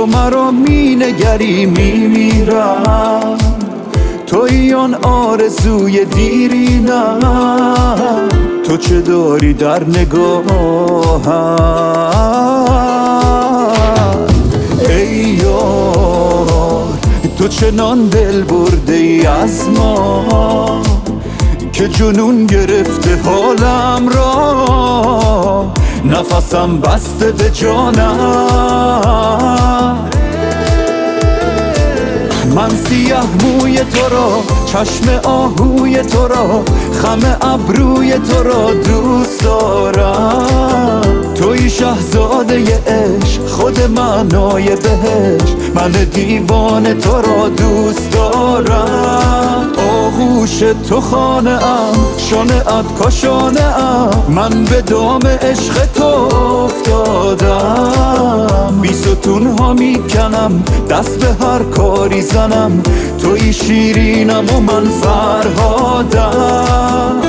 مرا می نگری می میرم، توی آن آرزوی دیرینم، تو چه داری در نگاهم؟ ای یار تو چنان دل برده ای از ما که جنون گرفته حالم را، نفسم بسته به جانم. من سیاه موی تو را، چشم آهوی تو را، خم ابروی تو را دوست دارم. توی شهزاده عشق، خود معنای بهشت، من دیوانه تو را دوست دارم. آغوش تو خانه ام، شانه ات کاشانه ام، من به دام عشق تو افتادم. بی ستون ها میکنم، دست به هر کاری زنم، توی شیرینم و من فرهادم.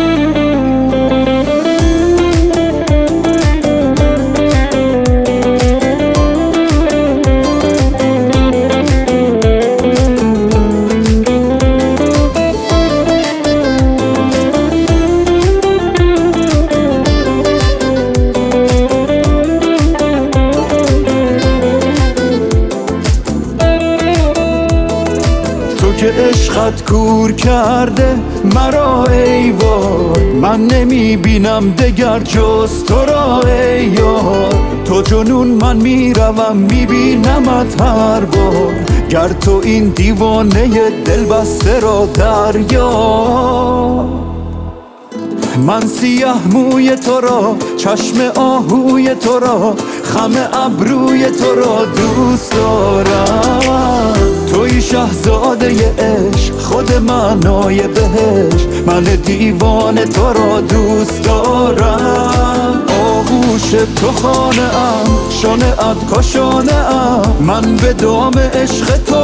که عشقت کور کرده مرا ای وای، من نمیبینم دگر جز تو را ای یار. تو جنون من میروم میبینمت هر بار، گر تو این دیوانه دل بسته را دریا. من سیاه موی تو را، چشم آهوی تو را، خم ابروی تو را دوست دارم. توی شهزاده عشق، خود معنای بهشت، من دیوانه تو را دوست دارم. آغوش تو خانه ام، شانه ات کاشانه ام، من به دام عشق تو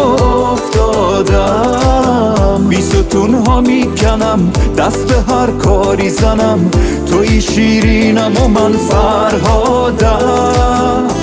افتادم. بی ستون ها میکنم، دست به هر کاری زنم، توی شیرینم و من فرهادم.